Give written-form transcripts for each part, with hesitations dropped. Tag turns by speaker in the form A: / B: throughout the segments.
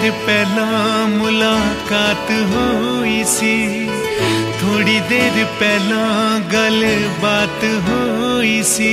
A: पहला मुलाकात हुई सी, थोड़ी देर पहला गल बात हुई सी।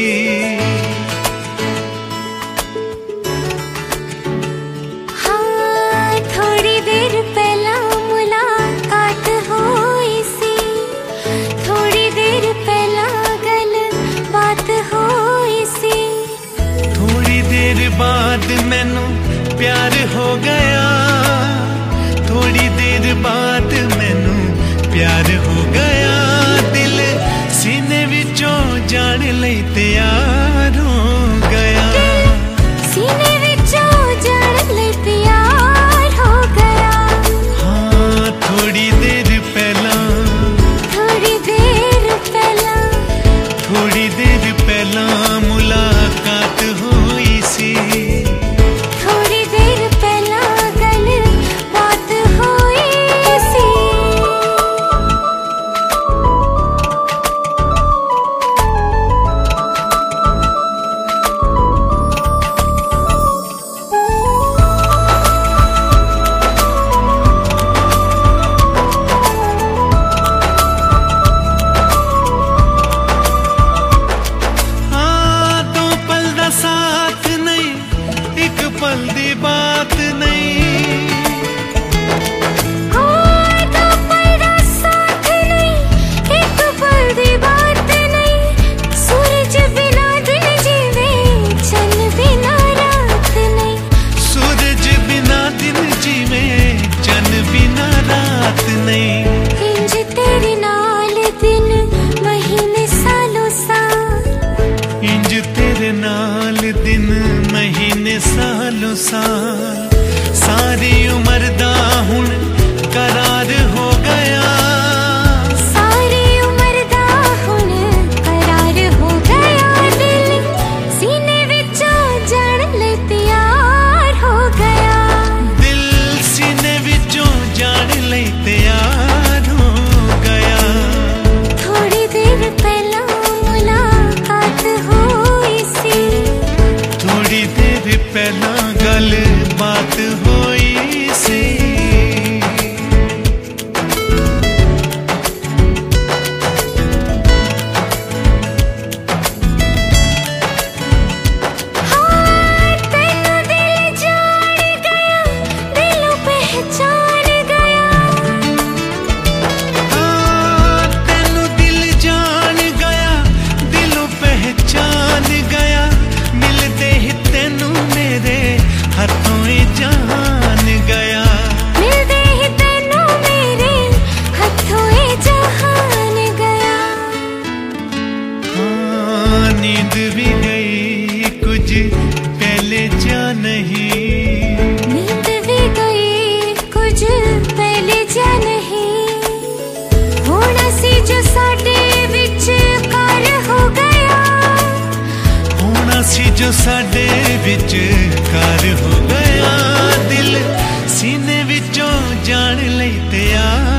B: हाँ, थोड़ी देर पहला मुलाकात हुई सी, थोड़ी देर पहला गल बात हुई सी।
A: थोड़ी देर बाद मैनू प्यार हो गया, थोड़ी देर बाद मैनू प्यार हो गया। दिल सीने विचों जान लई तैयार हो गया,
B: सीने विचों जान लई तैयार हो गया।
A: हाँ, थोड़ी देर पहला,
B: थोड़ी देर पहला,
A: थोड़ी देर पहला मुलाकात हुई सी। पल दी बात नहीं,
B: दो पल दा साथ नहीं, एक पल दी बात नहीं। सूरज बिना दिन जीवे, चंद बिना रात नहीं।
A: सूरज बिना दिन जीवे, चंद बिना रात नहीं।
B: इंज तेरे नाल दिन महीने सालों साल,
A: इंज तेरे नाल दिन महीने सालों साल। सारी उम्र दा हुण करार हो गया,
B: सारी उम्र दा हुण करार हो गया। दिल सीने विचों जान लई तैयार हो गया,
A: दिल सीने विचों जान लई तैयार हो गया।
B: थोड़ी देर पहला मुलाकात हुई सी,
A: थोड़ी देर पहला गल बात हुई सी।
B: हाँ, तैनू दिल जान गया, दिलों पहचान गया।
A: हाँ, तैनू दिल जान गया, दिलों पहचान गया। मिलते ही तैनू मेरे हाथों ही जान गया,
B: मिलते ही तैनू मेरे हाथों ही जहान गया।
A: हाँ, नींद भी गई कुछ पहले जा नहीं,
B: नींद भी गई कुछ पहले जा नहीं। होना सी जो साडे विच कार हो गया,
A: होना सी जो साडे विच कार हो गया। दिल सीने विचों जान लई तैयार